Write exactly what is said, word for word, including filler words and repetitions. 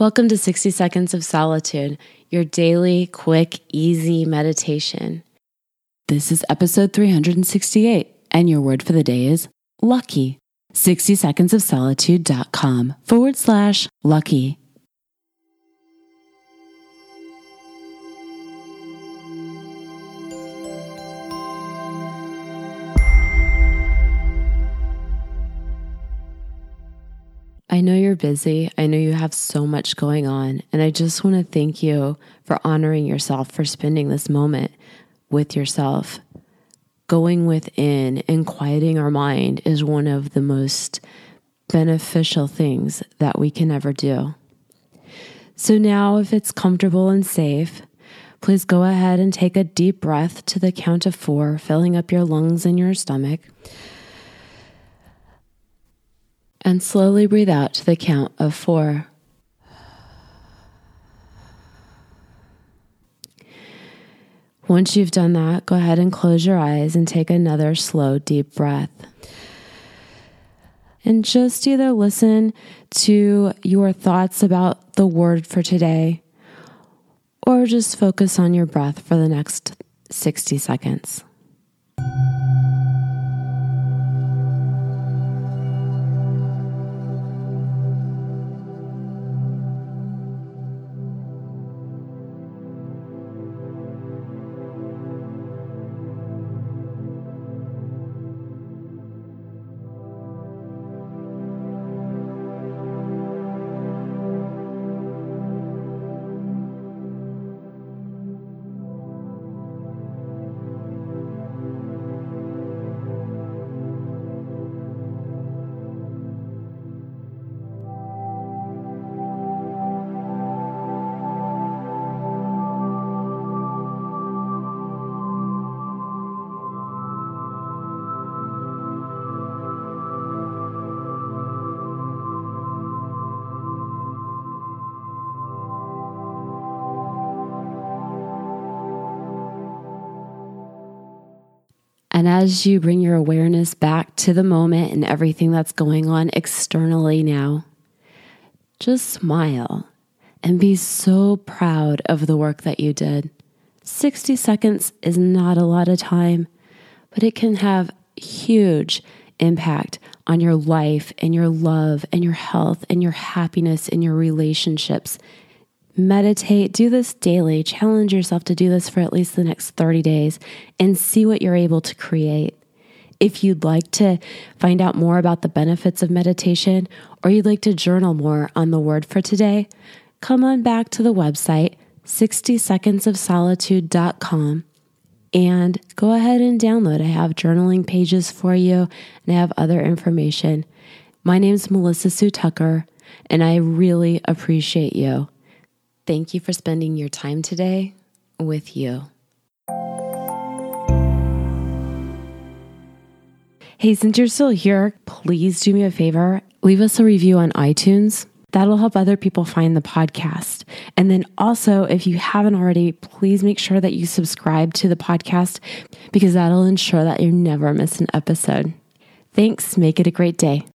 Welcome to sixty Seconds of Solitude, your daily, quick, easy meditation. This is episode three hundred sixty-eight, and your word for the day is lucky. sixty seconds of solitude dot com forward slash lucky. I know you're busy. I know you have so much going on, and I just want to thank you for honoring yourself, for spending this moment with yourself. Going within and quieting our mind is one of the most beneficial things that we can ever do. So now, if it's comfortable and safe, please go ahead and take a deep breath to the count of four, filling up your lungs and your stomach. And slowly breathe out to the count of four. Once you've done that, go ahead and close your eyes and take another slow, deep breath. And just either listen to your thoughts about the word for today, or just focus on your breath for the next sixty seconds. And as you bring your awareness back to the moment and everything that's going on externally now, just smile and be so proud of the work that you did. sixty seconds is not a lot of time, but it can have huge impact on your life and your love and your health and your happiness and your relationships. Meditate, do this daily, challenge yourself to do this for at least the next thirty days and see what you're able to create. If you'd like to find out more about the benefits of meditation, or you'd like to journal more on the word for today, come on back to the website, sixty seconds of solitude dot com, and go ahead and download. I have journaling pages for you, and I have other information. My name's Melissa Sue Tucker, and I really appreciate you. Thank you for spending your time today with you. Hey, since you're still here, please do me a favor. Leave us a review on iTunes. That'll help other people find the podcast. And then also, if you haven't already, please make sure that you subscribe to the podcast, because that'll ensure that you never miss an episode. Thanks. Make it a great day.